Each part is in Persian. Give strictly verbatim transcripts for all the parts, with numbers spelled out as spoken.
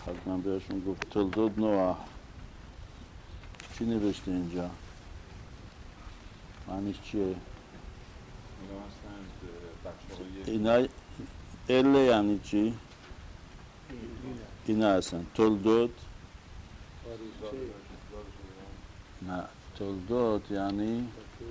از من بهشون گفت تولدود نوح. چی نوشته اینجا؟ معنیش چیه؟ اینا اله یعنی چی؟ اینا هستن تولدود. نه تولدود یعنی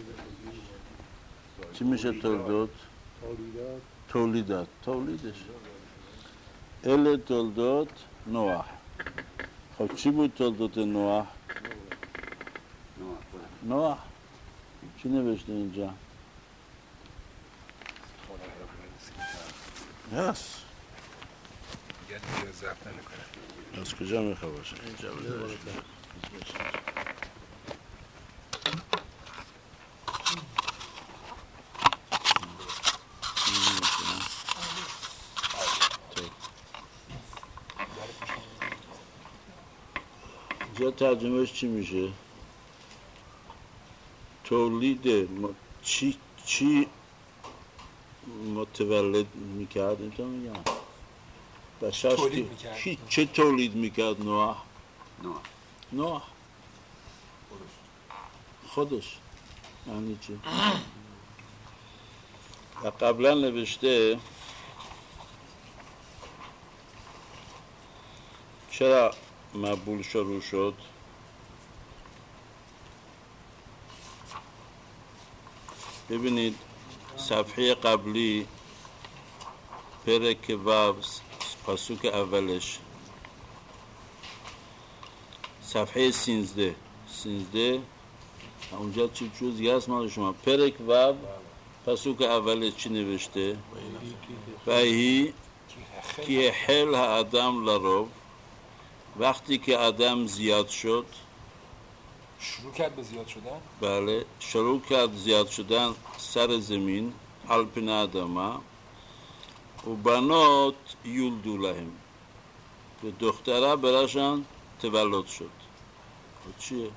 چی میشه تولدود؟ تولیدات تولیدات تولیدش ال تولدود نوح. خب چی بود تولدود نوح؟ نوح چی نوشته اینجا؟ یس دیگه دیگه ضبط نمیکنه. از کجا میخواه باشه؟ اینجا بده اینجا ترجمهش چی میشه؟ تولید م... چی چی متولد میکرد اینطور میگم بشاش تولید میکرد. چی چه تولید میکرد نوح؟ نوح نوح خودش یعنی چی؟ و قبلا نوشته چرا مبول شروع شد؟ ببینید صفحه قبلی پرک و پاسوک اولش صفحه سینزده سینزده اونجا چی جزئی هست مال شما پرک و پاسوک اولش چی نوشته؟ وحی که حل آدم لروب وقتی که آدم زیاد شد شروع کرد به زیاد شدن. بله شروع کرد زیاد شدن سر زمین الپن آدما و بنات یولدو لهم به دختره براشان تولد شد. خود چیه؟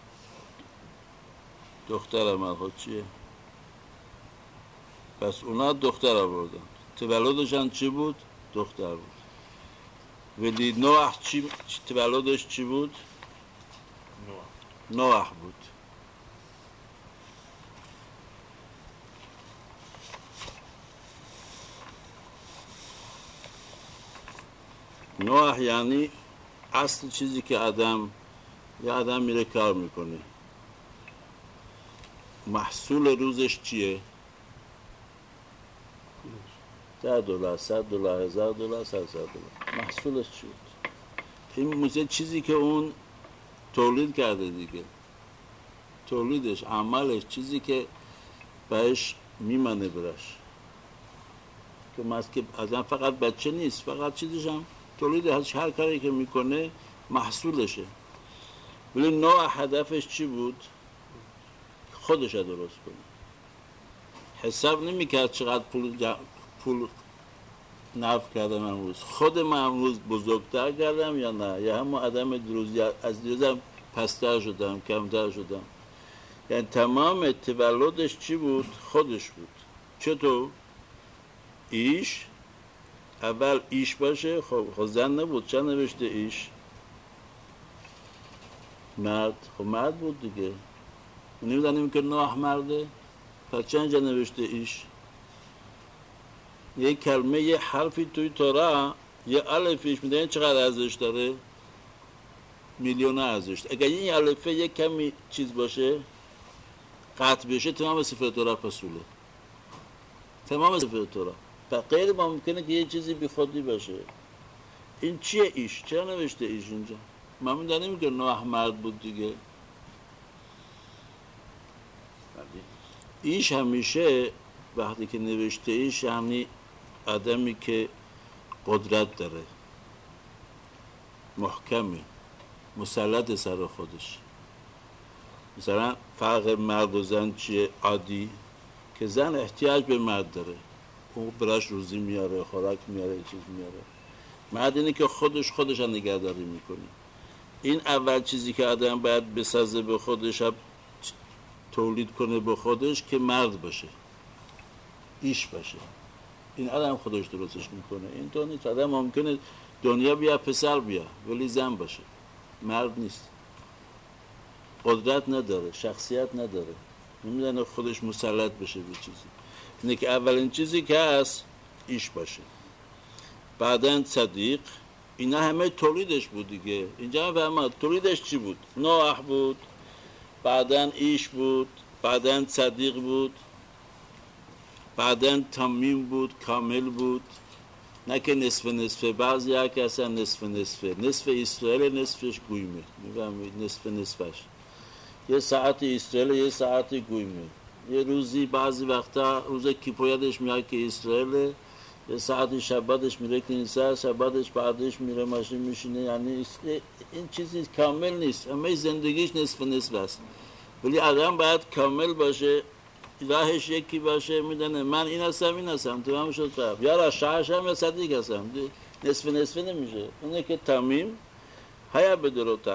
دختره من خود چیه؟ پس اونا دختره بردن تولدشان چی بود؟ دختر بود. ولی نوح چی تولدش چی بود؟ نوح بود. نوح یعنی اصل چیزی که آدم یا آدم میره کار میکنه محصول روزش چیه؟ ده دلار، صد دلار، هزار دلار، صد دلار. محصولش چی بود؟ این مثل چیزی که اون تولید کرده دیگه. تولیدش، عملش، چیزی که بهش میمانه برش. که مسکه آدم فقط بچه نیست، فقط چیزش هم تولید هر کاری که میکنه محصولشه. ولی نوع هدفش چی بود؟ خودش رو درست کنه. حساب نمیکرد چقدر پول جا... پول نفع کردم امروز. خود من امروز بزرگتر کردم یا نه؟ یا همون آدم دیروز از دیروزم پستر شدم، کمتر شدم. یعنی تمام تولدش چی بود؟ خودش بود. چطور؟ ایش اول ایش باشه. خب خب زن نبود، چه نوشته ایش؟ مرد. خب مرد بود دیگه. نمیدونیم که نوح مرده؟ پس چند جا نوشته ایش؟ یک کلمه یه حرفی توی تورا یه الفیش میدونین چقدر ارزش داره؟ میلیون ارزش. اگر این الفه یک کمی چیز باشه قطع بشه تمام سفر تورا پسوله. تمام سفر تورا. غیر ممکنه که یه چیزی بی خودی باشه. این چیه ایش؟ چرا نوشته ایش اینجا؟ من میدونیم که نوح مرد بود دیگه. ایش همیشه وقتی که نوشته ایش یعنی آدمی که قدرت داره، محکمه، مسلط سر خودش. مثلا فرق مرد و زن چیه؟ عادی که زن احتیاج به مرد داره، اون براش روزی میاره، خوراک میاره، چیز میاره. مرد اینه که خودش خودش هم نگهداری میکنه. این اول چیزی که آدم باید بسازه به خودش، تولید کنه به خودش که مرد باشه، ایش باشه. این آدم خودش درستش میکنه. این تو نیست. آدم ممکنه دنیا بیا پسر بیا ولی زن باشه، مرد نیست، قدرت نداره، شخصیت نداره، نمیدونه خودش مسلط بشه به چیزی. اینه که اولین چیزی که هست ایش باشه. بعدن صدیق. اینا همه تولیدش بود دیگه. اینجا فهمید تولیدش چی بود؟ نوح بود، بعدن ایش بود، بعدن صدیق بود، بعدن تمیم بود، کامل بود، نه که نصف نصف. بعضی ها که اصلا نصف نصف، نصف اسرائیل نصفش گویمه، میفهمید؟ نصف نصفش یه ساعت اسرائیل یه ساعت گویمه. یه روزی بعضی وقتا روز کیپویدش میاد که اسرائیل، یه ساعت شبادش میره کنیسه، شبادش بعدش میره ماشین میشینه. یعنی این چیزی کامل نیست، همه زندگیش نصف نصف است. ولی آدم باید کامل باشه، راهش یکی باشه، میدونه من این هستم این هستم، تو هم شد فرق. یا را شهرش هم یا صدیق هستم، نصف نصف نمیشه. اینه که تمیم هیا بدروتر،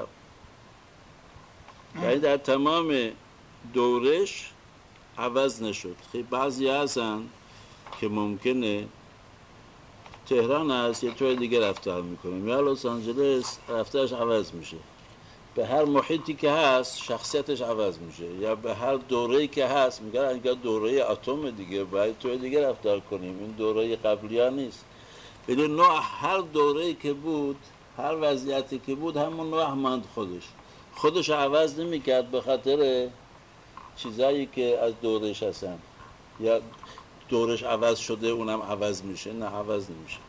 یعنی در تمام دورش عوض نشد. خیلی بعضی هستن که ممکنه تهران هست یه طور دیگه رفتار میکنه، یا لس آنجلس رفتارش عوض میشه، به هر محیطی که هست شخصیتش عوض میشه، یا به هر دوره‌ای که هست میگن انگار دوره اتم دیگه باید طور دیگه رفتار کنیم، این دوره قبلی ها نیست. ولی نوع هر دوره‌ای که بود، هر وضعیتی که بود، همون نوع ماند خودش خودش عوض نمیکرد به خاطر چیزایی که از دورش هستن، یا دورش عوض شده اونم عوض میشه، نه عوض نمیشه.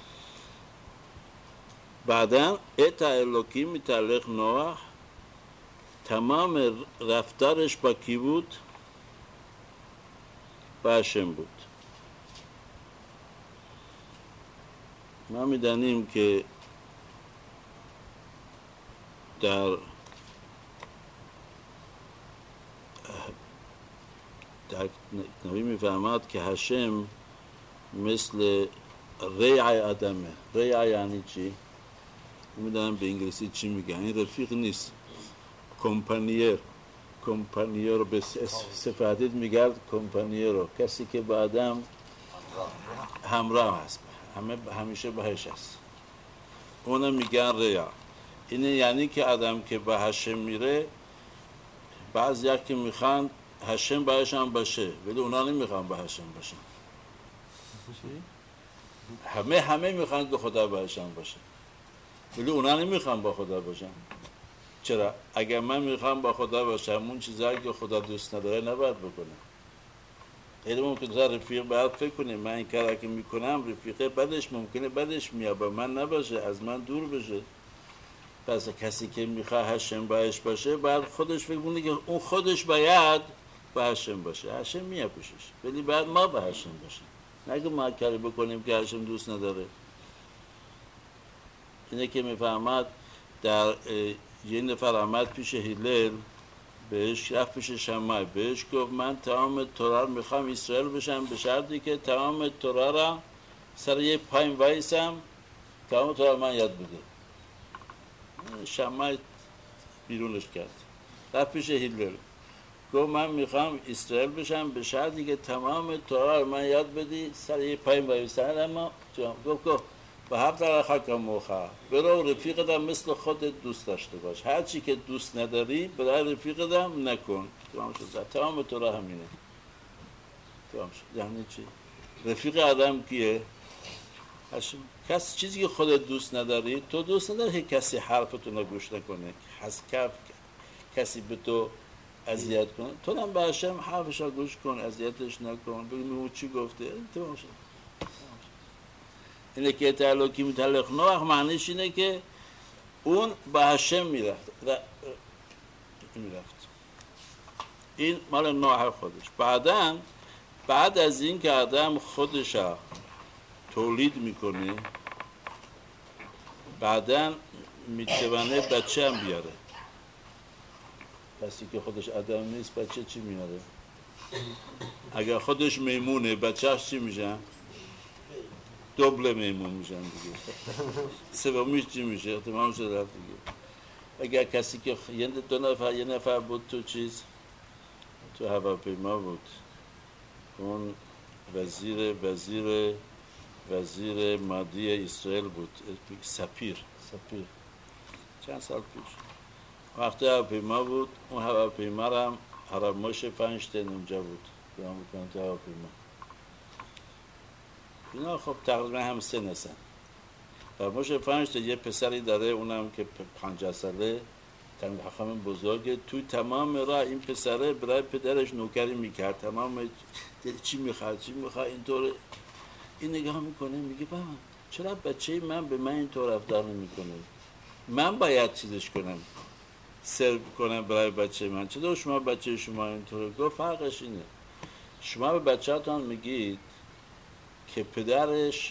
بعدن اتا الوکی متعلق نوح، تمام رفتارش با کی بود؟ با هشم بود. ما میدانیم که در در نبی میفهمد که هشم مثل ریع آدمه. ریع یعنی چی؟ میدونم به انگلیسی چی میگن، این رفیق نیست، کمپانیر. کمپانیر رو به سفادید میگرد، کمپانیر رو کسی که با آدم همراه هست، همه همیشه بهش هست، اونم میگن ریا. اینه یعنی که آدم که به هشم میره، بعضی ها که میخوان هشم باش هم باشه ولی اونا نمیخوان به هشم باشن. همه همه میخوان که خدا باش هم باشه ولی اونا نمیخوان با خدا باشن. چرا؟ اگر من میخوام با خدا باشم، اون چیزایی که خدا دوست نداره نباید بکنم. خیلی ممکنه رفیق باید فکر کنیم من این کاری که میکنم رفیقه بدش ممکنه بدش میاد با من نباشه، از من دور بشه. پس کسی که میخواد هشم باش باشه باید خودش فکر کنه که اون خودش باید با هشم باشه. هشم میاد پیشش ولی بعد ما با هشم باشیم، نگه ما کاری بکنیم که هشم دوست نداره. اینه که میفهمد در یه نفر آمد پیش هیلل، بهش رفت پیش شمای، بهش گفت من تمام تورا رو میخوام اسرائیل بشم به شرطی که تمام تورا را سر یه پایم وایسم، تمام تورا من یاد بده. شمای بیرونش کرد، رفت پیش هیلل گفت من میخوام اسرائیل بشم به شرطی که تمام تورا رو من یاد بدی، سر یه پایم وایسم. اما گفت گفت و هفت در خاک موخه، برو رفیقتم مثل خودت دوست داشته باش، هر چی که دوست نداری برای رفیقتم نکن. تمام شد. تمام تو را همینه. تمام شد. یعنی چی؟ رفیق آدم کیه؟ هشم. کسی چیزی که خودت دوست نداری، تو دوست نداری که کسی حرفتو نگوش نکنه، حس کف کسی به تو اذیت کنه، تو هم به هشم حرفش رو گوش کن، اذیتش نکن، ببین او چی گفته. تمام شد. اینه که تعلقی متعلق نوح معنیش اینه که اون به هشم میرفت میرفت این مال نوح خودش. بعدن بعد از این که آدم خودش تولید میکنه، بعدن میتونه بچه هم بیاره. کسی که خودش آدم نیست بچه چی میاره؟ اگر خودش میمونه بچهش چی میشن؟ دوبله میمون میشن دیگه. سومیش چی میشه؟ تمام شد رفت دیگه. اگر کسی که یه دو نفر یه نفر بود تو چیز تو هواپیما بود، اون وزیر وزیر وزیر مادی اسرائیل بود، سپیر سپیر چند سال پیش وقتی هواپیما بود. اون هواپیما را هم هرب موشه فاینشتین اونجا بود بیان بکنن تو هواپیما. اینا خب تقریبا هم سه نسن. هرب موشه فاینشتین یه پسری داره، اونم که پنجاه ساله، تن خانم بزرگه. توی تمام راه این پسره برای پدرش نوکری میکرد، تمام چی میخواد چی میخواد اینطور. این نگاه میکنه میگه بابا چرا بچه من به من اینطور رفتار نمیکنه؟ من باید چیزش کنم، سرو کنم برای بچه من. چرا شما بچه شما اینطوره؟ گفت فرقش اینه شما به بچه‌تان میگید که پدرش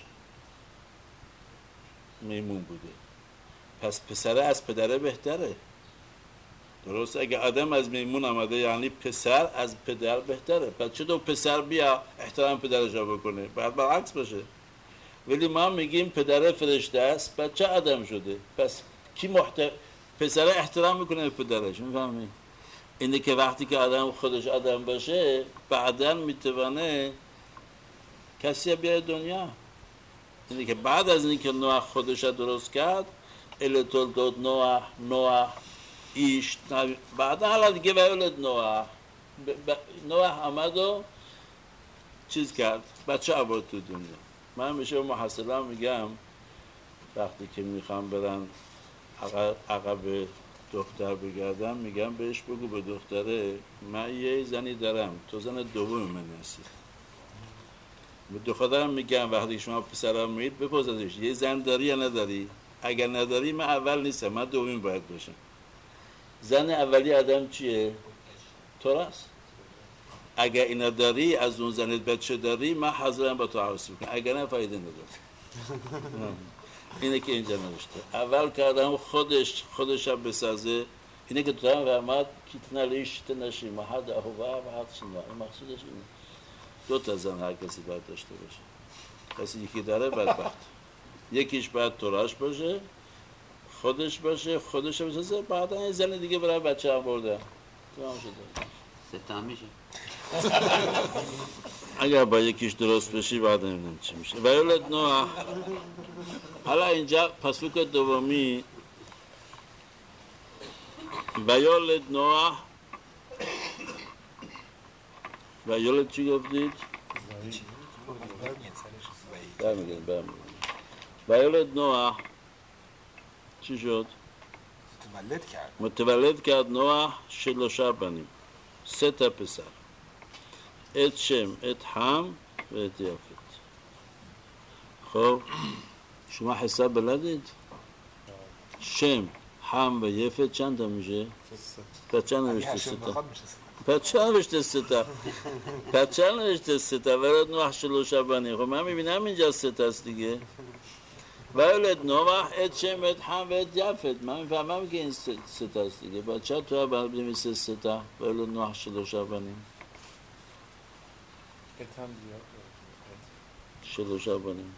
میمون بوده، پس پسره از پدره بهتره. درست؟ اگه آدم از میمون آمده یعنی پسر از پدر بهتره. پس چطور پسر بیا احترام پدرش رو بکنه؟ باید برعکس باشه. ولی ما میگیم پدر فرشته است، بچه آدم شده، پس کی محترم؟ پسر احترام میکنه پدرش. میفهمی؟ اینه که وقتی که آدم خودش آدم باشه بعداً میتونه کسی بیاره دنیا. اینه که بعد از اینکه نوح خودش درست کرد، التول داد نوح نوح ایش بعدا حالا دیگه ویولد نوح نوح آمد و چیز کرد، بچه آورد تو دنیا. من میشه محصلا میگم وقتی که میخوام برن عقب, عقب دختر بگردم، میگم بهش بگو به دختره من یه زنی دارم، تو زن دوم من هستی. به دخترم میگم وقتی شما پسرم میید بپرسیدش یه زن داری یا نداری؟ اگر نداری من اول نیستم، من دوم باید باشم. زن اولی آدم چیه؟ توراست. اگر اینا داری از اون زنت بچه داری من حاضرم با تو عروسی بکنم، اگر نه فایده نداره. اینه که اینجا نوشته اول که آدم خودش خودش هم بسازه. اینه که تو هم فرماد کیتنا لیشت نشی محد اهوه و حد شما. این مقصودش اینه دو تا زن هر کسی باید داشته باشه. کسی یکی داره بدبخت، یکیش باید توراش باشه، خودش باشه، خودش بسازه، بعدا این زن دیگه برای بچه هم برده تمام شده. ستا میشه اگر با یکیش درست بشی بعد نمیدونم چی میشه. ویولد نوح. حالا اینجا پاسوک دومی ویولد نوح. ویولد چی گفتید؟ برمیگن برمیگن ویولد نوح چی شد؟ متولد کرد متولد کرد نوح شلوشا بنیم، سه تا پسر، ات شم، ات هم و ات یافت. خب شما حساب بلدید؟ شم، هم و یافت چند تا میشه؟ پس چند نوشته سه تا؟ پس چند نوشته سه تا؟ پس چند نوشته سه تا؟ ولد نوح شلوشا بنیم. خب من میبینم اینجا سه تاست دیگه. ولد نوح ات شم ات هم و ات یافت. من میفهمم که این سه تاست دیگه. بچه تو هم باید بنویسه سه تا. ولد نوح شلوشا بنیم. ات هم زیاد شلوشا بنیم.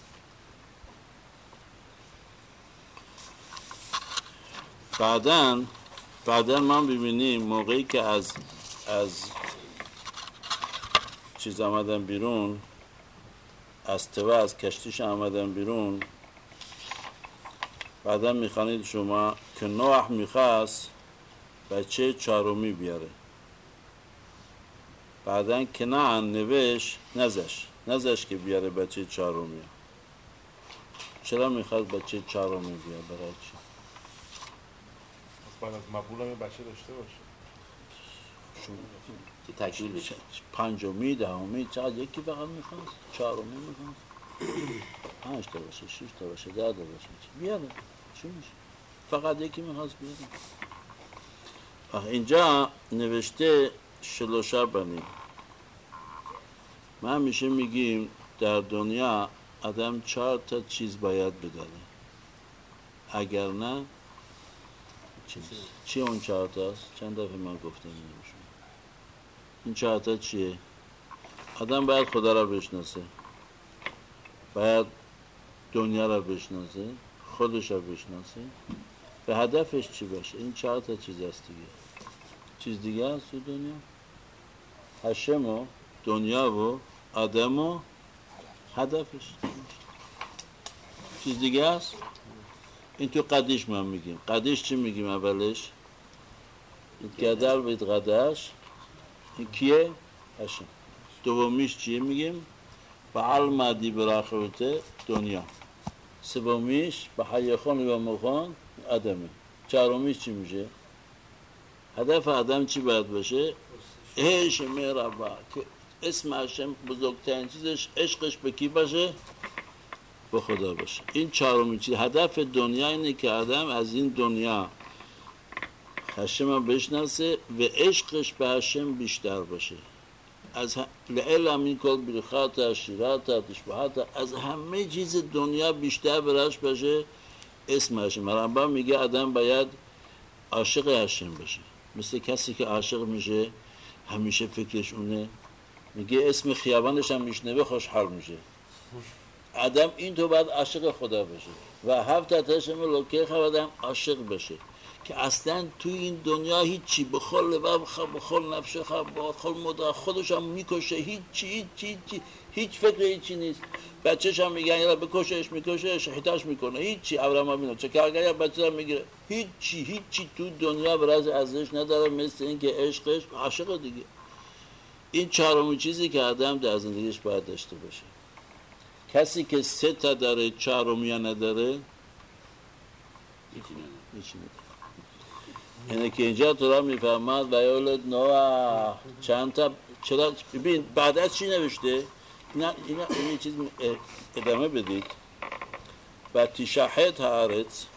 بعداً بعداً ما ببینیم موقعی که از از چیز آمدن بیرون، از توا از کشتیش آمدن بیرون، بعداً میخوانید شما که نوح میخواست بچه چهارمی بیاره. بعداً کنعان نوشت نزش نزش که بیاره بچه چهارمی. چرا میخواد بچه چهارمی بیاره؟ برای چی؟ باید از مقبول هم یه بچه داشته باشه که تکمیل بشه. پنجمی، دهمی، چقدر یکی فقط میخواست؟ چهارمی میخواست؟ پنج تا باشه، شش تا باشه، ده تا باشه، بیاره چی میشه؟ فقط یکی میخواست بیاره. اینجا نوشته شلوشا بنیم. ما همیشه میگیم در دنیا آدم چهار تا چیز باید بداره، اگر نه چیز. چی اون چهار تاست؟ چند دفعه من گفتم نمیشون. این چهار تا چیه؟ آدم باید خدا را بشناسه، باید دنیا را بشناسه، خودش را بشناسه، به هدفش چی باشه. این چهار تا چیز هست دیگه. چیز دیگه هست تو دنیا؟ هشم و دنیا و آدم و هدفش. چیز دیگه هست؟ این تو قدیش ما میگیم. قدیش چی میگیم اولش؟ گدر بید قدش. این کیه؟ هشم. دومیش چیه میگیم؟ بعل مدی براخوته دنیا. سومیش به حیخان و مخان آدمه. چهارمیش چی میشه؟ هدف آدم چی باید باشه؟ عشق ربا، که اسم هشم بزرگترین چیزش عشقش به کی باشه؟ به خدا باشه. این چهارمین چیز هدف دنیا اینه که آدم از این دنیا هشم بشناسه و عشقش به هشم بیشتر باشه. از لعلم این کل برخات شیرات تشبهات، از همه چیز دنیا بیشتر براش باشه اسم هشم. ربا میگه آدم باید عاشق هشم باشه. مثل کسی که عاشق میشه همیشه فکرش اونه، میگه اسم خیابانش هم میشنوه خوشحال میشه. آدم این تو باید عاشق خدا بشه و هفت تشم لوکه آدم عاشق بشه که اصلا توی این دنیا هیچی بخل و بخل نفشه بخل مدار خودش هم میکشه، هیچی هیچی هیچی هیچ فکر هیچی نیست. بچهش هم میگن یا بکشش میکشه شهیدش میکنه، هیچی ابراهیم ابینو چه کار یا بچه هم میگیره، هیچی هیچی تو دنیا براش ارزش نداره مثل این که عشقش عاشق دیگه. این چهارمین چیزی که آدم در زندگیش باید داشته باشه. کسی که سه تا داره چهارمی نداره هیچی نداره. اینه که اینجا تو را میفهمد و یولد نوح چند تا چرا ببین بعد از چی نوشته؟ اینا اینا این چیز ادامه بدید. و تشهد هارت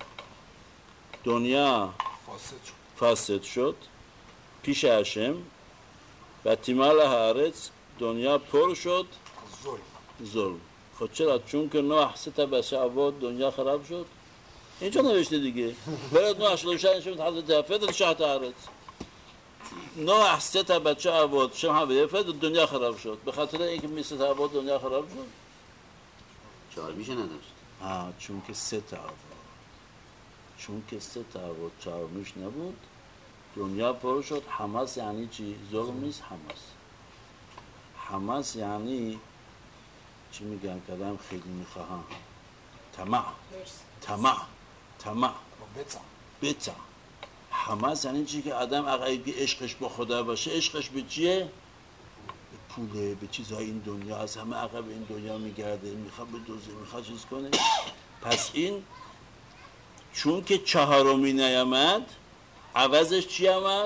دنیا فاسد شد پیش هشم و تیمال هارت دنیا پر شد ظلم. خود چرا؟ چون که نوح سه تا بچه آورد دنیا خراب شد. اینجا نوشته دیگه. ولد نوح شلوشن شد حضرت هفت شهت هارت. نوح سه تا بچه آورد شم هم هفت دنیا خراب شد. به خاطر اینکه می سه تا آورد دنیا خراب شد. چهار میشه نداشت. آه چون که سه تا آورد. چون که سه تا آورد چهار میش نبود دنیا پر شد. حماس یعنی چی؟ ظلم نیست حماس. حماس یعنی چی میگن که آدم خیلی میخواهم طمع طمع طمع بتا. حماس یعنی چی که آدم اگه عشقش با خدا باشه عشقش به چیه؟ به پوله، به چیزهای این دنیا، از همه عقب این دنیا میگرده، میخواد بدوزه، میخواد چیز کنه. پس این چون که چهارمی نیامد عوضش چی آمد؟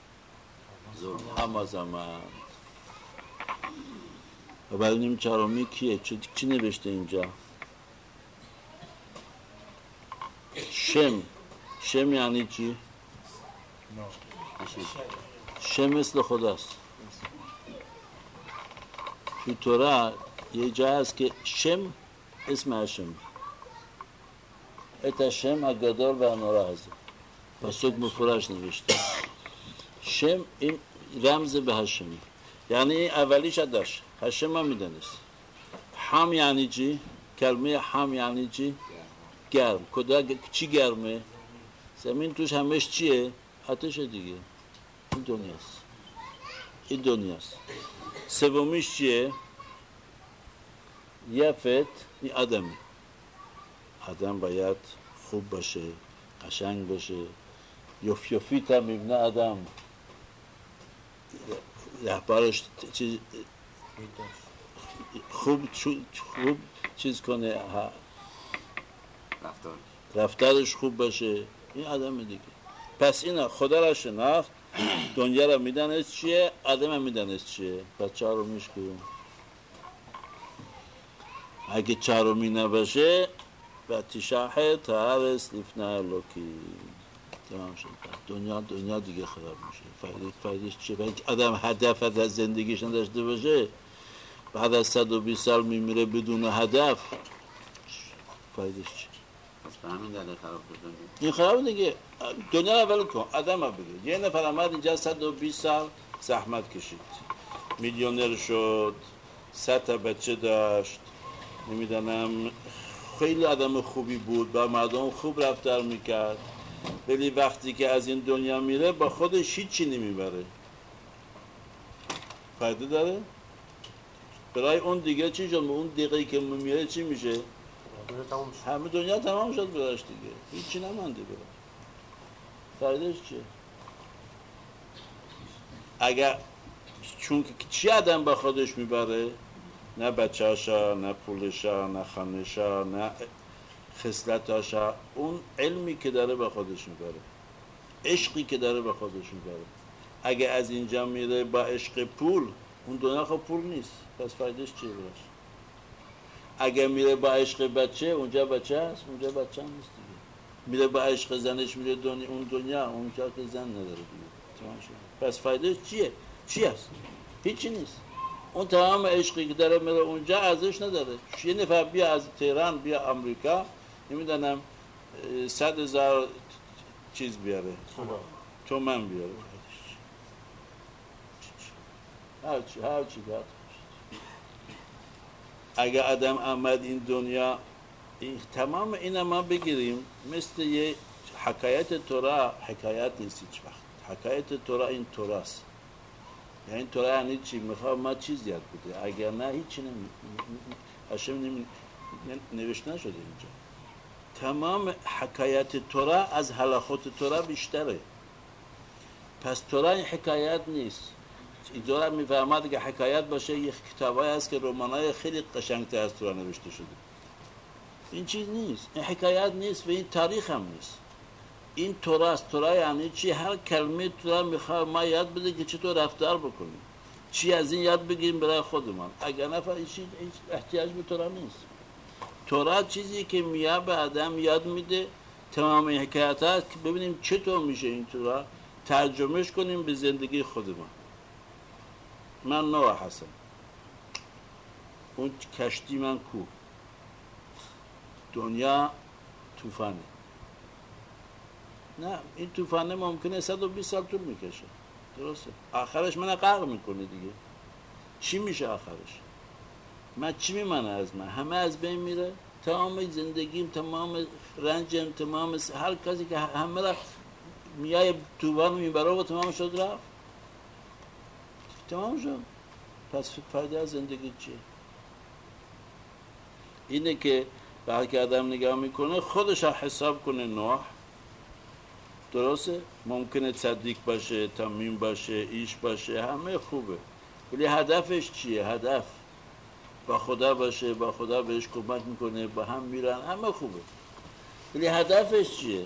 حماس آمد. و ببینیم چهارمی کیه؟ چی, چی نوشته اینجا؟ شم. شم یعنی چی؟ شم مثل خداست. تو تورا یه جا هست که شم اسم هشم ات شم اگدار و نورا هست. پسوک مفرش نوشته شم این رمز به هشم، یعنی اولیش داشت هشم هم میدنست. هم یعنی چی؟ کلمه هم یعنی چی؟ گرم. کدا چی گرمه؟ زمین توش همش چیه؟ آتش دیگه. این دنیاست. این دنیاست. سومیش چیه؟ یفت این آدمی. آدم باید خوب باشه، قشنگ باشه. یوف یوفی تا میبنه آدم رهبرش چیز خوب خوب چیز کنه، رفتار رفتارش خوب باشه. این آدم دیگه. پس اینا خدا را شناخت، دنیا را میدانست چیه، آدم هم میدانست چیه. پس چهارمیش کدوم؟ اگه چهارمی نباشه و تشهد تهرس لیفنه لوکی تمام شد. دنیا دنیا دیگه خراب میشه. فایده فایدهش چیه؟ باید آدم هدف از زندگیش نداشته باشه، بعد از صد و بیست سال میمیره بدون هدف، فایدهش چیه؟ پس به همین دلیل خراب بود دنیا. این خراب دیگه. دنیا رو ول کن، آدم رو بگیر. یه نفر آمد اینجا صد و بیست سال زحمت کشید، میلیونر شد، صد تا بچه داشت، نمیدونم خیلی آدم خوبی بود، با مردم خوب رفتار میکرد، ولی وقتی که از این دنیا میره با خودش هیچی نمیبره. فایده داره؟ برای اون دیگه چی شد؟ اون دقیقی که میره چی میشه؟ دنیا تموم شد. همه دنیا تمام شد براش دیگه، هیچی نمانده براش. فایدهش چیه؟ اگر چون که چی آدم با خودش میبره؟ نه بچه‌اشا، نه پولشا، نه خانه‌شا، نه خصلتاشا، اون علمی که داره با خودش میبره، عشقی که داره با خودش میبره. اگه از اینجا میره با عشق پول، اون دنیا خب پول نیست، پس فایدهش چیه براش؟ اگه میره با عشق بچه، اونجا بچه هست، اونجا بچه هم نیست دیگه. میره با عشق زنش، میره دنیا، اون دنیا، اونجا که زن نداره دیگه. تمام شد. پس فایدهش چیه؟ چی هست؟ هیچی نیست. اون تمام عشقی که داره میره اونجا ارزش نداره. یه نفر بیا از تهران بیا آمریکا، نمیدونم صد هزار چیز بیاره، تومن بیاره، هر چی هر چی بیاد. اگه آدم آمد این دنیا، این تمام اینا ما بگیریم مثل یه حکایت تورا، حکایت نیست هیچ وقت. حکایت تورا این توراست. یعنی تورا یعنی چی؟ میخواد ما چیز یاد بده، اگر نه هیچی نمی هاشم نمی نوشته نشده اینجا. تمام حکایت تورا از هلاخوت تورا بیشتره. پس تورا این حکایت نیست. ایدورا میفهمد که حکایت باشه یه کتابایی هست که رمانای خیلی قشنگتر از تورا نوشته شده. این چیز نیست، این حکایت نیست و این تاریخ هم نیست. این توراست. تورا یعنی چی؟ هر کلمه تورا میخواد ما یاد بده که چطور رفتار بکنیم، چی از این یاد بگیریم برای خودمان. اگر نه هیچ احتیاج به تورا نیست. تورا چیزی که میاد به آدم یاد میده، تمام این حکایت هست که ببینیم چطور میشه این تورا ترجمهش کنیم به زندگی خودمان. من نوح هستم، اون کشتی من کو، دنیا طوفانه. نه این طوفانه ممکنه صد و بیست سال طول میکشه، درسته؟ آخرش من غرق میکنه دیگه. چی میشه آخرش؟ من چی میمانه از من؟ همه از بین میره، تمام زندگیم، تمام رنجم، تمام هر کسی که همه را میای طوفان میبره و تمام شد رفت، تمام شد. پس فایده از زندگی چیه؟ اینه که وقتی آدم نگاه میکنه خودش حساب کنه. نوح درسته؟ ممکنه صدیق باشه، تمیم باشه، ایش باشه، همه خوبه، ولی هدفش چیه؟ هدف با خدا باشه، با خدا بهش کمک میکنه، با هم میرن، همه خوبه، ولی هدفش چیه؟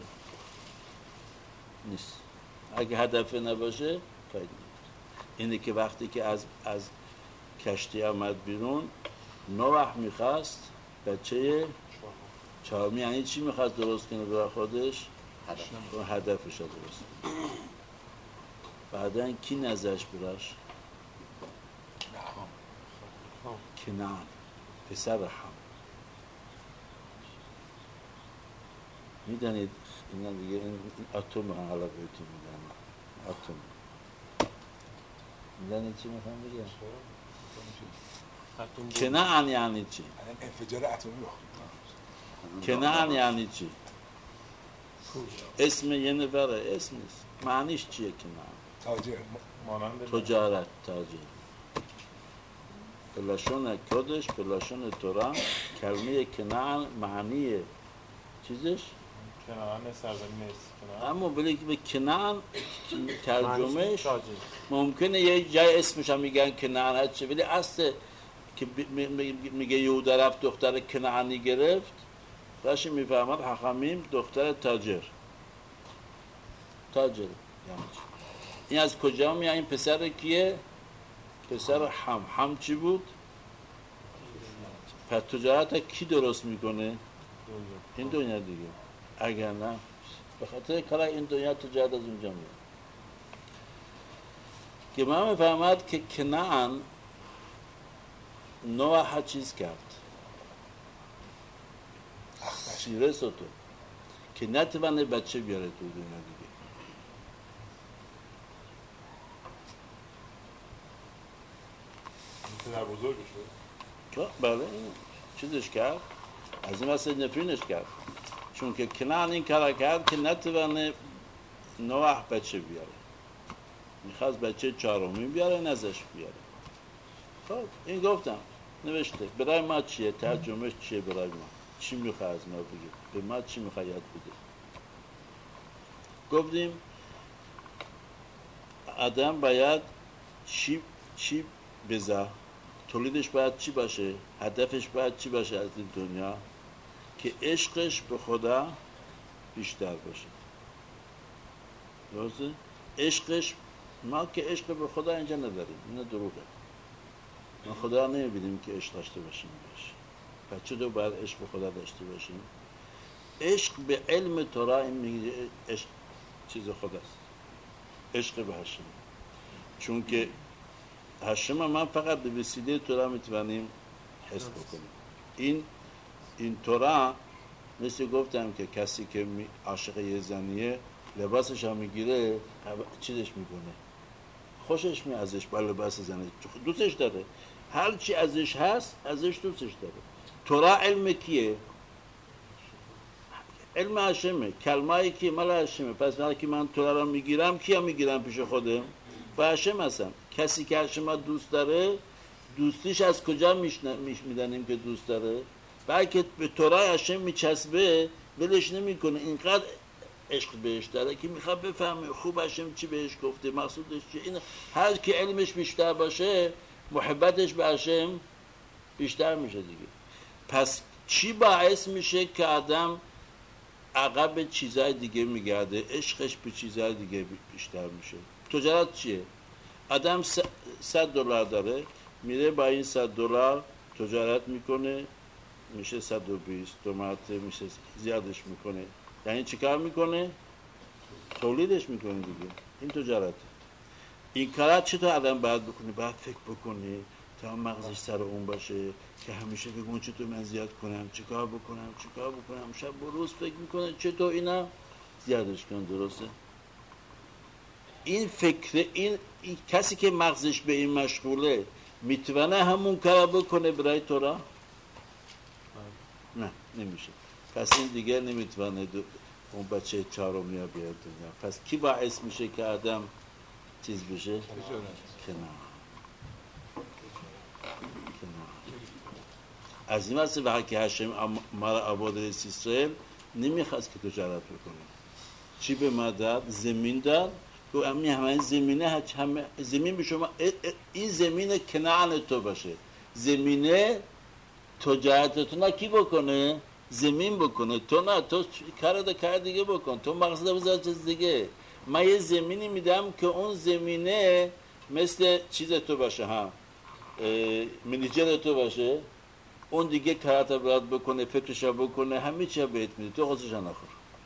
نیست. اگه هدف نباشه فایده نیست. اینه که وقتی که از از کشتی آمد بیرون، نوح میخواست بچه چهارمی، یعنی چی میخواست درست کنه برای خودش؟ و هدفش رو درست کنه. بعدن کی نزدش براش؟ کنعان، پسر هم. میدانید اینا دیگه این اتم هم حالا بهتون میدن. اتم میدانید چی میخوام بگم؟ کنعان یعنی چی؟ انفجار اتمی بخورد. کنعان یعنی چی؟ اسم یه نفره، اسم نیست. معنیش چیه کنعان؟ تاجر. مانند تجارت، تاجر. بلاشون کدش، بلاشون تورا، کلمه کنعان معنی چیزش؟ کنعان سرزمین است. کنعان اما ولی به کنعان ترجمهش ممکنه یه جای اسمش هم میگن کنعان هست، ولی اصل که میگه یهودا رفت دختر کنعانی گرفت، راشی میفهمد حخامیم دختر تاجر. تاجر یعنی این از کجا میاد؟ این پسر کیه؟ پسر هم. هم چی بود؟ پس تجارت کی درست میکنه؟ این دنیا دیگه. اگر نه به خاطر کار این دنیا تجارت از اونجا میاد. که ما میفهمد که کنعان نوح چیز کرد، سیره سوتو که نتونه بچه بیاره تو دنیا دیگه. پدر بزرگش بود. بله چیزش کرد، از این واسه نفرینش کرد، چون که کنعان این کار کرد که نتونه نوح بچه بیاره، میخواست بچه چهارمی بیاره نزش بیاره. خب این گفتم نوشته برای ما چیه؟ ترجمهش چیه برای ما؟ چی میخواه از ما بگه؟ به ما چی میخواه یاد بده؟ گفتیم آدم باید چی چی بذار، تولیدش باید چی باشه، هدفش باید چی باشه از این دنیا که عشقش به خدا بیشتر باشه. درسته؟ عشقش، ما که عشق به خدا اینجا نداریم، این دروغه. ما خدا نمیبینیم که عشق داشته باشیم باشه. پس چطور باید عشق به خدا داشته باشیم؟ عشق به علم تورا این میگه عشق چیز خداست، عشق به هشم، چون که هشم من فقط به وسیله تورا میتونیم حس بکنیم. این این تورا مثل گفتم که کسی که عاشق یه زنیه لباسش هم میگیره چیزش میکنه، خوشش می ازش با لباس زنه، دوستش داره، هر چی ازش هست ازش دوستش داره. تورا علم کیه؟ علم هشمه، کلمه که مال هشمه. پس وقتی من تورا رو میگیرم کیا میگیرم پیش خودم؟ با هشم هستم. کسی که هشم دوست داره دوستیش از کجا میدانیم که دوست داره؟ بلکه به تورای هشم میچسبه، ولش نمیکنه، اینقدر عشق بهش داره که میخواد بفهمه خوب هشم چی بهش گفته، مقصودش چیه. این هر که علمش بیشتر باشه محبتش به هشم بیشتر میشه دیگه. پس چی باعث میشه که آدم عقب چیزای دیگه میگرده، عشقش به چیزای دیگه بیشتر میشه؟ تجارت چیه؟ آدم صد دلار داره، میره با این صد دلار تجارت میکنه، میشه صد و بیست، دو مرتبه میشه زیادش میکنه. یعنی چیکار میکنه؟ تولیدش میکنه دیگه. این تجارت. این کارات چطور آدم باید بکنه؟ باید فکر بکنه تا مغزش سر اون باشه که همیشه بگون چطور من زیاد کنم، چیکار بکنم، چیکار بکنم، شب و روز فکر میکنه چطور اینا زیادش کنه. درسته؟ این فکر، این, این کسی که مغزش به این مشغوله میتونه همون کار بکنه برای تورا؟ نه، نمیشه. پس این دیگه نمیتونه اون بچه چهارمی ها بیاد دنیا. پس کی باعث میشه که آدم چیز بشه؟ کنار. از این واسه وقتی که هشم ما را آورد رئیس اسرائیل نمیخواست که تجارت بکنه. چی به ما داد؟ زمین داد. تو امی همه زمینه همه زمین به شما، این زمین کنعان تو باشه. زمینه تجارتتون کی بکنه؟ زمین بکنه. تو نه، تو کار ده کار دیگه بکن، تو مقصد بذار چیز دیگه. من یه زمینی میدم که اون زمینه مثل چیز تو باشه، ها منیجر تو باشه، اون دیگه کارات برات بکنه، فکرش بکنه، همه چی بهت میده، تو خودش نخور.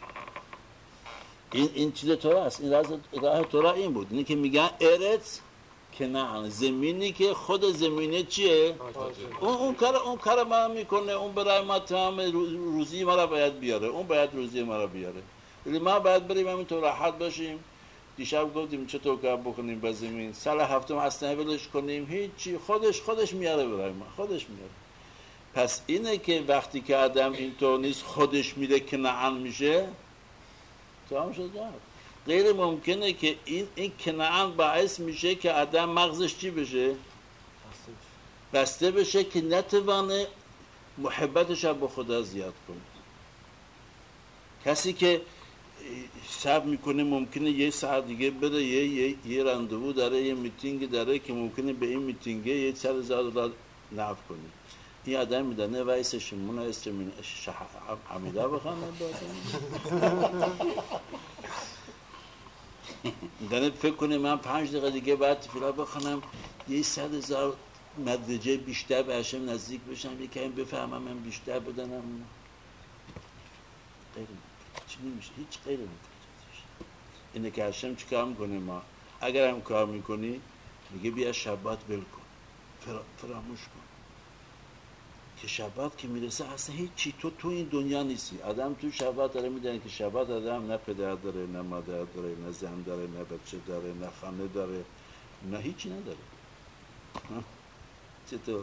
این این چیز تورا است. این راز راه تورا این بود. اینی که میگن ارث کنعان، زمینی که خود زمینه چیه؟ اون اون کار اون کار ما میکنه، اون برای ما تمام روزی ما را باید بیاره، اون باید روزی ما را بیاره. ولی ما باید بریم همینطور راحت باشیم. دیشب گفتیم چطور کار بکنیم با زمین، سال هفتم اصلا ولش کنیم، هیچی، خودش خودش میاره برای ما، خودش میاره. پس اینه که وقتی که آدم اینطور نیست خودش میره کنعان میشه، تمام شد. غیر ممکنه که این این کنعان باعث میشه که آدم مغزش چی بشه؟ بسته بشه که نتوانه محبتش رو به خدا زیاد کنه. کسی که صبر میکنه ممکنه یه ساعت دیگه بره یه یه, یه راندوو داره، یه میتینگ داره که ممکنه به این میتینگه یه صد هزار دلار نفع کنه. این آدم میدانه وایسش مونه است من حمیده بخوانه میدانه فکر کنه من پنج دقیقه دیگه بعد تفیلا بخوانم یه صد هزار مدرجه بیشتر به هشم نزدیک بشم، یکی این بفهمم من بیشتر بدنم. غیر چی نمیشه، هیچ غیر نمیشه. اینه که هشم چی کار میکنه؟ ما اگر هم کار میکنی میگه بیا شبات ول کن، فرا، فراموش کن. که شبات که میرسه اصلا هیچی، تو تو این دنیا نیستی. آدم تو شبات داره میدونه که شبات آدم نه پدر داره، نه مادر داره، نه زن داره، نه بچه داره، نه خانه داره، نه هیچی نداره. چطور؟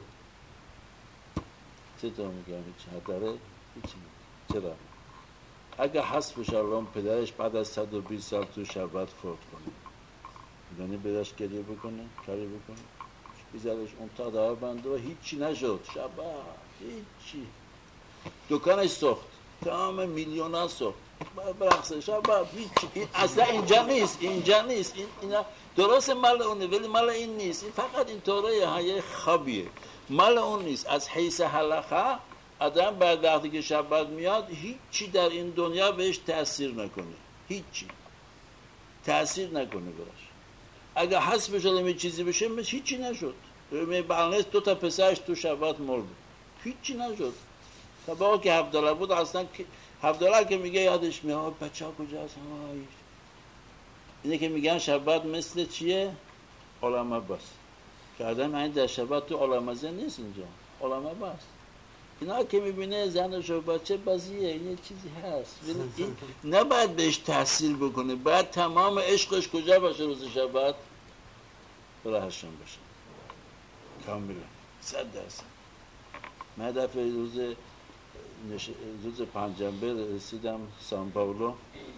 چطور میگم هیچی داره؟ هیچی نداره. چرا؟ اگه حسبش الان پدرش بعد از صد و بیست سال تو شبات فوت کنه، میدونه بدش گریه بکنه؟ کاری بکنه؟ بیزارش اون تا بنده و هیچی نشد. شبا هیچی. دکانش ساخت. تمام میلیون ها ساخت. برقصه شبا هیچی. اصلا اینجا نیست. اینجا نیست. این اینا درست مال اونه ولی مال این نیست. این فقط این طوره های خوابیه. مال اون نیست. از حیث حلقه آدم بعد وقتی که شبات میاد هیچی در این دنیا بهش تأثیر نکنه. هیچی. تأثیر نکنه براش. اگه حسب شده می چیزی بشه مثل هیچی نشد. می بالنس دو تا پسرش تو شبات مرد. هیچی نشد. تا با که هفت دلار بود اصلا هفت دلار که میگه یادش میاد بچه ها کجاست؟ اینه که میگن شبات مثل چیه؟ علامه بس. که آدم این در شبات تو علامه زن نیست اینجا. علامه بس. اینا که میبینه زنش و بچه بازیه این چیزی هست. این نباید بهش تحصیل بکنه. باید تمام عشقش کجا باشه روز شبات؟ برای هشم باشه. کاملا. صد درصد. من دفعه روز نش... روز پنجشنبه رسیدم سان پائولو.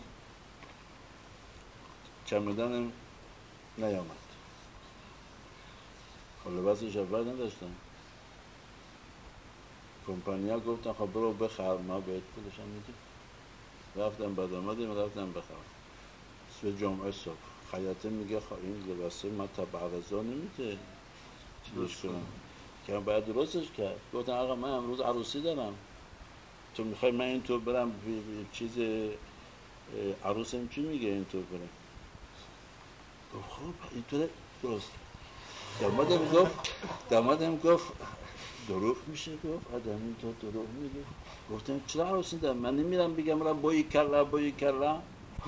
چمدانم نیامد. لباس شبات نداشتم. کمپانیا گفتن خب برو بخر ما بهت پولشم میدیم. رفتم بعد آمدیم رفتم بخرم. سوی جمعه صبح خیاطه میگه خب این لباسه ما تا بعد از ظهر نمیده چیزش کنم که من باید درستش کرد. گفتم آقا من امروز عروسی دارم تو میخوای من اینطور برم چیز عروسم چی میگه اینطور برم؟ گفت خب اینطور درست. دامادم گفت دامادم گفت دروغ میشه گفت آدم اینطور دروغ میگه. گفتم چرا عروسی دارم من نمیرم بگم را بایی کلا بایی کلا.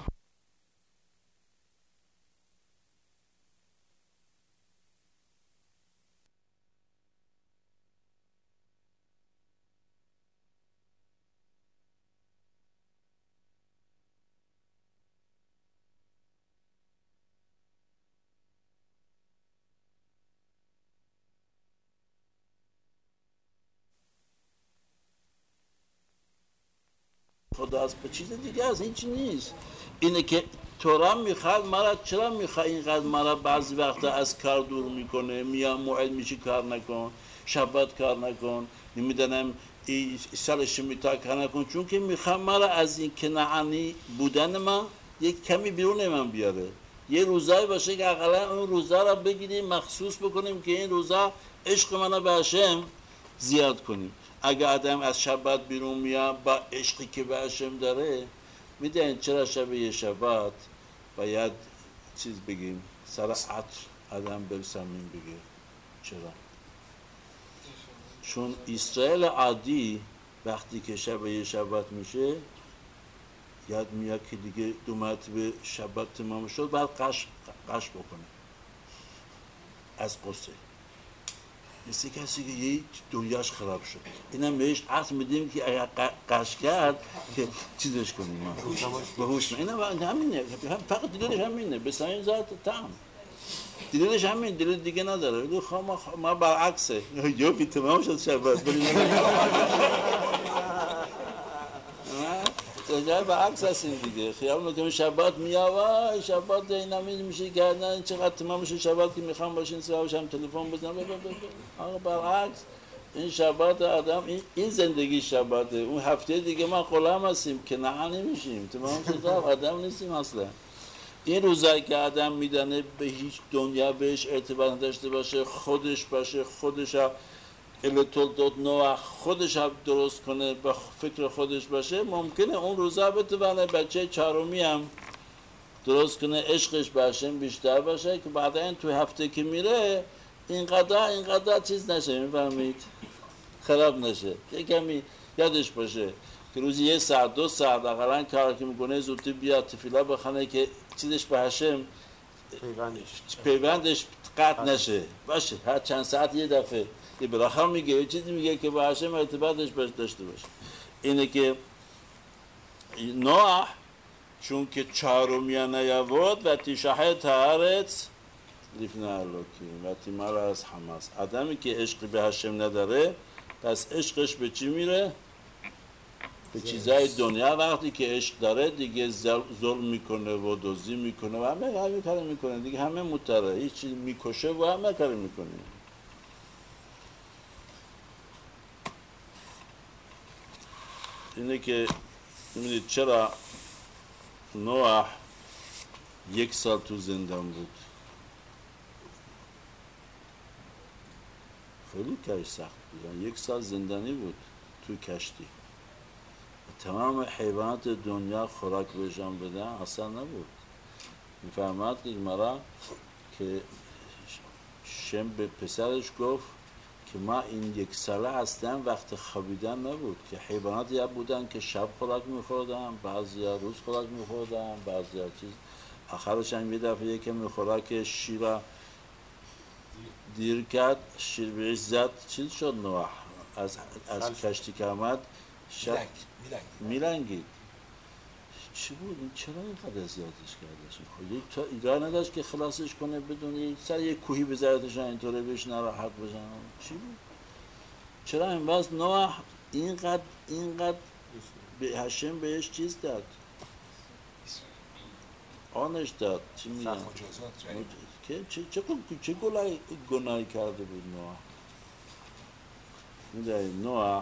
خدا از به چیز دیگه از هیچ نیست. اینه که تورا میخواد مرا چرا میخواد اینقدر مرا بعضی وقتا از کار دور میکنه میام موعد میشی کار نکن شبات کار نکن نمیدونم سالش میتا کار نکن چون که میخواد مرا از این کنعانی بودن ما یک کمی بیرون من بیاره. یه روزایی باشه که اقلا اون روزا را بگیریم مخصوص بکنیم که این روزا عشق منو به هشم زیاد کنیم. اگه آدم از شبات بیرون میاد با عشقی که به هشم داره میدونید چرا شب یه شبات باید چیز بگیم سر عطر آدم برسمین بگیر. چرا؟ چون اسرائیل عادی وقتی که شب یه شبات میشه یاد میاد که دیگه دو مرتبه شبات تمام شد بعد قش قش بکنه از قصه. مثل کسی که یه دنیاش خراب شد اینم بهش عرض میدیم که اگر قش کرد که چیزش کنیم ما به هوش ما اینم همینه فقط دلش همینه به ساین ذات تام دلش همین دل دیگه نداره. ولی خب ما ما برعکسه یا بی تمام شد شبات بریم جای برعکس هستیم دیگه. خیال میکنم شبات میاد شبات دینامیز میشه گردن چقدر تمام میشه شبات که میخوام باشین سوابش هم تلفن بزنم. آقا برعکس این شبات آدم این, این زندگی شباته. اون هفته دیگه ما غلام هستیم که نه نمیشیم تمام شد آدم نیستیم اصلا. این روزایی که آدم میدانه به هیچ دنیا بهش ارتباط نداشته باشه خودش باشه خودش التولدود نوع خودش هم درست کنه با فکر خودش باشه ممکنه اون روزا بتونه بچه چهارمی هم درست کنه عشقش باشه بیشتر باشه که بعدا این توی هفته که میره اینقدر اینقدر چیز نشه میفهمید خراب نشه. یه کمی یادش باشه که روزی یه ساعت دو ساعت اقلا کار که میکنه زودی بیاد تفیلا بخونه که چیزش به هشم پیوندش قطع نشه باشه هر چند ساعت یه دفعه یه براخر میگه یه چیزی میگه که با هشم ارتباطش داشته باشه. اینه که نوح چون که چهارمی نیاورد و تیشاحه تهارت لیفنه الوکیم و تیمار از حماس. آدمی که عشقی به هشم نداره پس عشقش به چی میره؟ به چیزای دنیا. وقتی که عشق داره دیگه ظلم میکنه و دزدی میکنه و همه همه کار میکنه دیگه همه متره هیچ چیز میکشه و همه کار میکنه. اینه که میدونید چرا نوح یک سال تو زندان بود؟ خیلی کارش سخت بود. یک سال زندانی بود تو کشتی. تمام حیوانات دنیا خوراک بهشان بدن اصلا نبود. میفرماد مرا که شم به پسرش گفت که ما این یک ساله هستن وقت خوابیدن نبود، که حیوانات یا بودن که شب خوراک میخوردن، بعضی ها روز خوراک میخوردن، بعضی ها چیز. آخرش هم یه دفعه یکم خوراک شیر دیر کرد، شیر بهش زد، چیز شد نوح از, از کشتی که آمد شب میلنگید. چی بود این؟ چرا اینقدر اذیتش کردش؟ خب یک تا ایران نداشت که خلاصش کنه بدون یک سر یک کوهی بذارتش اینطوره بهش نراحت بشن؟ چی بود؟ چرا این واسه نوح اینقدر اینقدر به هشم بهش چیز داد؟ آنش داد. چی میگن؟ که چه چه چه گناهی گناهی کرده بود نوح؟ میدونی نوح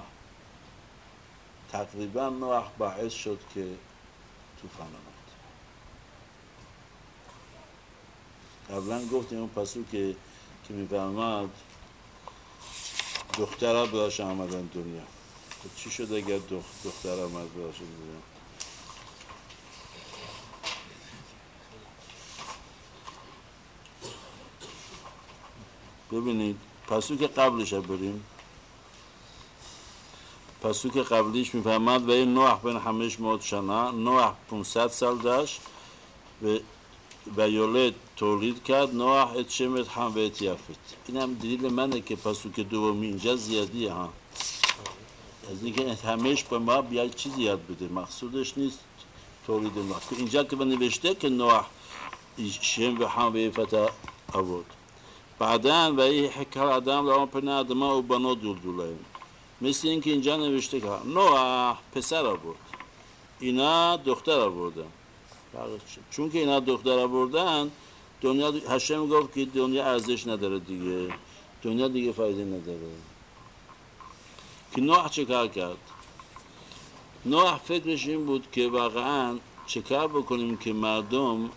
تقریبا نوح باعث شد که طوفان آمد. قبلا گفتیم اون پسو که که میفرماد دخترها براش آمدن دنیا. چی شد اگر دخ... دختر آمد براش دنیا؟ ببینید پسو که قبلش بریم، پسو که قبلیش میفهمد و این نوح بین همش موت شنا، نوح پانصد سال داشت و و یولد تولید کرد. نوح اتشمت هم به اتیافت. این هم دلیل منه که پسو که دومی اینجا زیادیه ها، از اینکه همش به ما بیاد چیزی یاد بده، مقصودش نیست تولید نوح. اینجا که نوشته که نوح شم و هم به فتا آورد. بعداً و این حکر آدم را پناه آدم و بنا دول دولایم، مثل اینکه اینجا نوشته که نوح پسر آورد، اینا دختر آوردن. چون که اینا دختر آوردن، دنیا هشم گفت که دنیا ارزش نداره دیگه، دنیا دیگه فایده نداره. که نوح چه کار کرد؟ نوح فکرش این بود که واقعاً چه کار بکنیم که مردم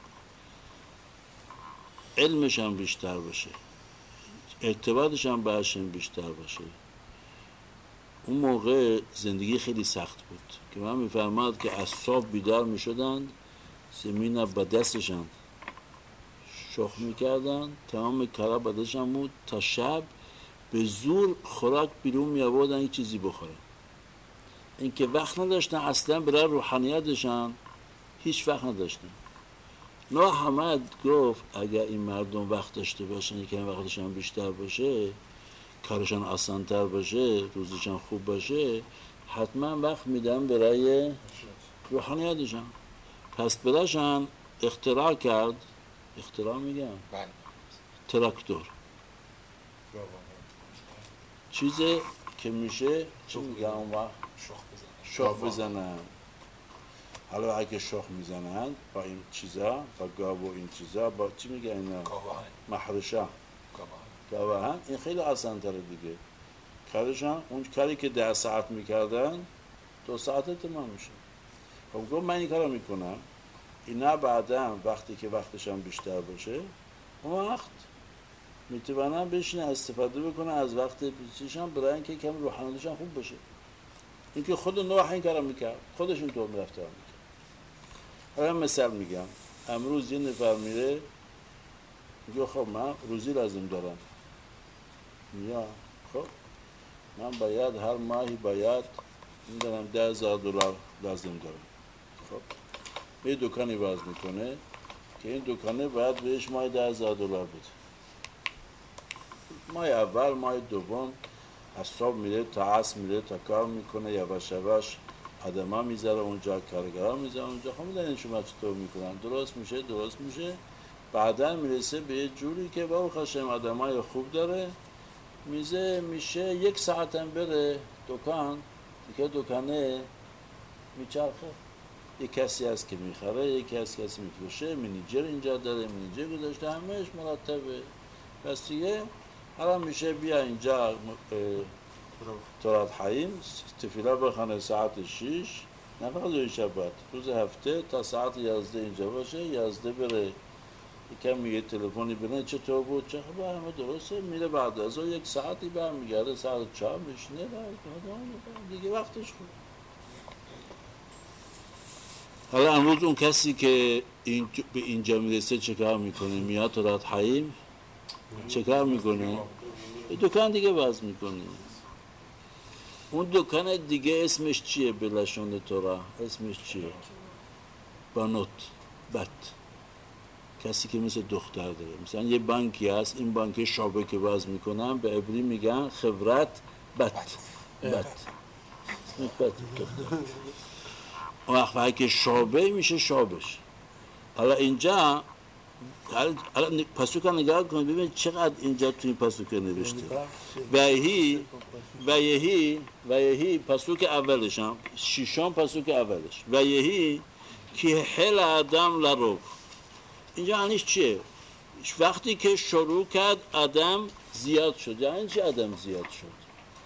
علمش هم بیشتر باشه، ارتباطش هم با هشم بیشتر باشه. اون موقع زندگی خیلی سخت بود که من میفرماد که از صبح بیدار میشدن، زمین با دستشان شخ میکردن، تمام کارا با دستشان بود تا شب به زور خوراک بیرون می آوردن یک چیزی بخورن. اینکه وقت نداشتن اصلا برای روحانیتشان، هیچ وقت نداشتن. نوح آمد گفت اگر این مردم وقت داشته باشن، یکم وقتشان بیشتر باشه، کارشان آسان‌تر باشه، روزشان خوب باشه، حتما وقت میدن برای روحانیتشان. پس براشان اختراع کرد، اختراع میگم تراکتور، چیزی که میشه چی میگم اون وقت شخ بزنن. حالا اگه شخ میزنن با این چیزا، با گاو و این چیزا، با چی میگه اینا؟ محرشه گاوهن. این خیلی آسان تره دیگه کارشان. اون کاری که ده ساعت میکردن دو ساعت تمام میشه. خب گفت من این کارو میکنم، اینا بعدا وقتی که وقتشان بیشتر باشه، اون وقت میتونن بشینن استفاده بکنن از وقت بیشترشان برای اینکه کم روحانیتشان خوب باشه. اینکه خود نوح این کارو میکرد، خودش این طور میرفت میکرد. حالا مثال میگم، امروز یه نفر میره میگه خب من روزی لازم دارم، یا خب من باید هر ماهی باید میدونم ده هزار دلار لازم دارم. خب یه دکانی باز میکنه که این دکانه باید بهش ماهی ده هزار دلار بده. ماه اول، ماه دوم از صبح میره تا عصر میره تا کار میکنه، یواش یواش آدما میذاره اونجا، کارگرها میذاره اونجا. خب میدونین شما چطور میکنن، درست میشه درست میشه بعدا میرسه به یه جوری که با خشم آدمای خوب داره، میزه میشه یک ساعت هم بره دکان دیگه دکانه میچرخه. یک کسی هست که میخره، یک کسی هست میفروشه، منیجر اینجا داره، منیجر گذاشته، همهش مرتبه. پس دیگه حالا میشه بیا اینجا تورات حیم تفیلا بخونه ساعت شش نه فقط روز شبت روز هفته تا ساعت یازده اینجا باشه یازده بره یکم میگه تلفنی بینه چطور بود چه خبر همه درسته میره بعد از اون یک ساعتی برمیگرده ساعت چهار میشینه دیگه وقتش خوب. حالا امروز اون کسی که این به اینجا میرسه چه کار میکنه؟ میاد تورات حیم چه کار میکنه؟ دکان دیگه باز میکنه. اون دکان دیگه اسمش چیه به لشون تورا؟ اسمش چیه؟ بانوت بت کسی که مثل دختر داره. مثلا یه بانکی هست این بانک شعبه که باز میکنن به عبری میگن خبرت بت بت بت اون وقتی که شعبه میشه شعبش. حالا اینجا حالا پاسوکا نگاه کنید ببینید چقدر اینجا توی پاسوکا نوشته ویهی ویهی ویهی پاسوک اولش هم ششم پاسوک اولش ویهی که حل آدم لروب. اینجا عنیش چیه؟ وقتی که شروع کرد آدم زیاد شد. یعنی چی آدم زیاد شد؟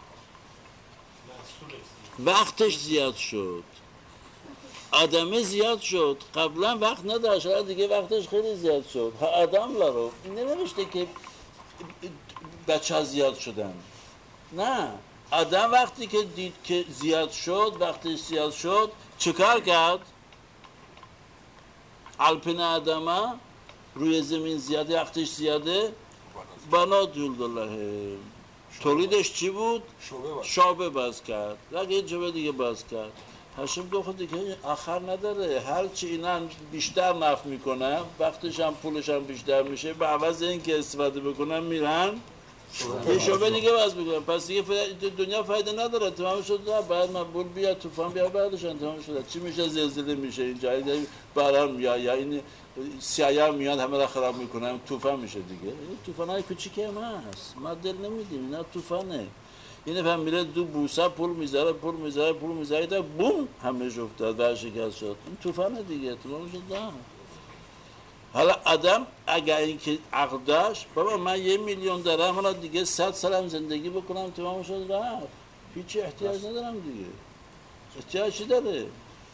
وقتش زیاد شد. آدم زیاد شد قبلا وقت نداشت حالا دیگه وقتش خیلی زیاد شد. ها آدم لرو ننوشته که بچه ها زیاد شدن. نه آدم وقتی که دید که زیاد شد وقتش زیاد شد چیکار کرد؟ الپن آدم روی زمین زیاده وقتش زیاده بنا دولدالله تولیدش چی بود؟ شعبه باز کرد رگه یه جبه دیگه باز کرد. هاشم گفت دیگه آخر نداره هر چی اینا بیشتر نفع میکنن وقتش هم پولش هم بیشتر میشه به عوض این که استفاده بکنن میرن یه شعبه دیگه باز میکنن پس دیگه دنیا فایده نداره. تمام شد بعد من بول بیا طوفان بیا بعدشان تمام شد چی میشه؟ زلزله میشه اینجا باران میاد یا این سیاه میاد همه را خراب میکنن طوفان میشه دیگه. این طوفانای کوچیکه هم هست ما دل نمیدیم اینا طوفانه. این فهم میره دو بوسه پول میذاره پول میذاره پول میذاره تا بوم همه افتاد و شکست شد. این طوفانه دیگه تمام شد. نه حالا آدم اگر اینکه عقل داشت بابا من یه میلیون دارم حالا دیگه صد سالم زندگی بکنم تمام شد رفت هیچی احتیاج ندارم دیگه. احتیاج چی داره؟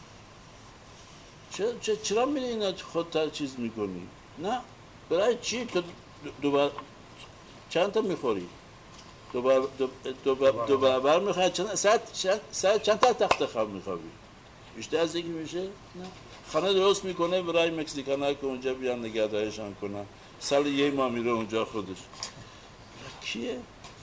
چرا چرا میری اینا خودت چیز میکنی؟ نه برای چی تو دوباره چند تا میخوری؟ دو بر دو دو برابر میخواد چند ساعت ساعت چند تا تخت خواب میخوابی؟ بیشتر از اینکه میشه؟ نه خانه درست میکنه برای مکزیکان‌ها که اونجا بیان نگهداریشان کنن سال یه ماه میره اونجا خودش. کیه؟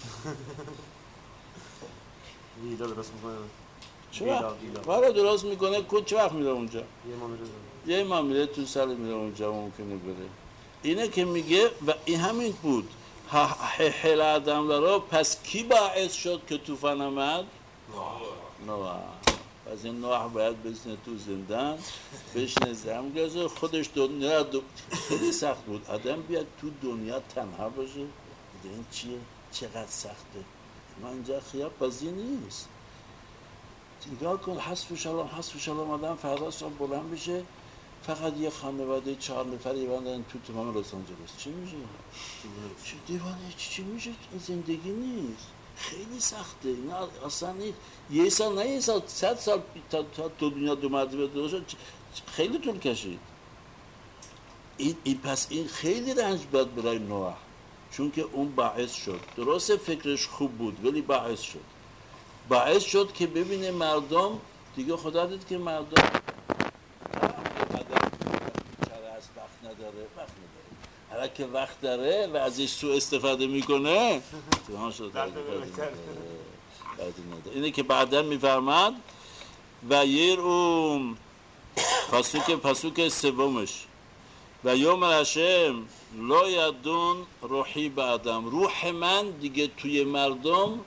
ویلا درست میکنه. چرا؟ ولی درست میکنه که چه وقت میره اونجا؟ یه ماه میره. یه ماه میره تو سال میره اونجا ممکنه بره. اینه که میگه و این همین بود. حل آدم لرو پس کی باعث شد که طوفان آمد؟ نوح. پس این نوح باید بزنه تو زندان بشنه زمگازه خودش دنیا دو... خیلی سخت بود آدم بیاد تو دنیا تنها باشه. این چیه؟ چقدر سخته. ما اینجا خیاب بازی نیست. نگاه کن حسب شلام حسب شلام آدم فردا صبح بلند بشه فقط یه خانواده چهار نفری بندن تو تمام لس آنجلس چی میشه؟ چه دیوانه چی, چی میشه؟ این زندگی نیست. خیلی سخته. نه اصلا نیست. یه سال نه یه سال صد سال تا, تا تو دنیا دو مرتبه درست شد خیلی طول کشید. این, این پس این خیلی رنج بود برای نوح چون که اون باعث شد. درسته فکرش خوب بود ولی باعث شد. باعث شد که ببینه مردم دیگه خدا دید که مردم نداره وقت نداره. حالا که وقت داره و ازش سوء استفاده میکنه تمام شد. اینه که بعدا میفرماد و یر اون پاسوک پاسوک سومش و یوم الاشم لا یدون روحی بعدم روح من دیگه توی مردم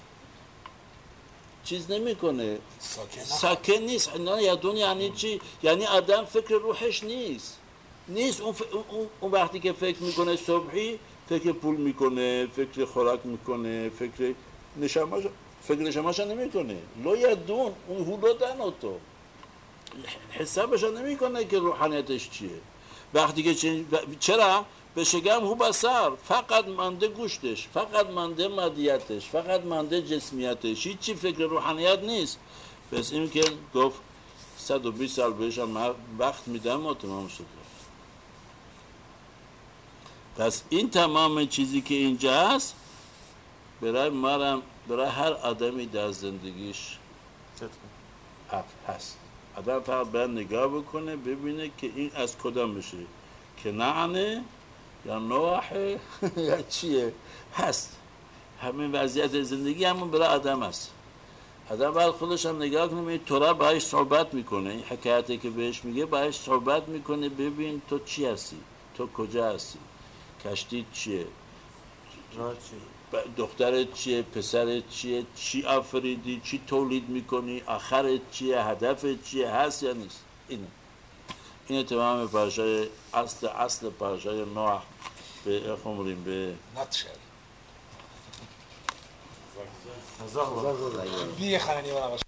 چیز نمیکنه ساکن نیست. نه یدون یعنی چی؟ یعنی آدم فکر روحش نیست نیست اون, ف... اون... اون وقتی که فکر میکنه صبحی فکر پول میکنه فکر خوراک میکنه فکر نشماش فکر نشماش نمیکنه. لو یدون اون هولودن و تو حسابش نمیکنه که روحانیتش چیه. وقتی که چ... چرا به شکم هو بسر، فقط مانده گوشتش، فقط مانده مادیتش، فقط مانده جسمیتش، هیچی فکر روحانیت نیست. پس این که گفت صد و بیست سال بهشم من وقت میدم و تمام شد. پس این تمام چیزی که اینجا هست برای ما، برای هر آدمی در زندگیش هست. آدم فقط باید نگاه بکنه ببینه که این از کدام میشه، کنعانه یا نوحه یا چیه هست. همین وضعیت زندگی همون برای آدم هست. آدم باید خودش هم نگاه کنه، این تورا باهاش صحبت میکنه، این حکایتی که بهش میگه باهاش صحبت میکنه، ببین تو چی هستی، تو کجا هستی، کشتیت چیه، دخترت چیه، پسرت چیه، چی آفریدی، چی تولید میکنی، آخرت چیه، هدفت چیه، هست یا نیست. اینه اینه تمام پارشای اصل اصل پارشای نوح به خمریم به نتشل بی خاننی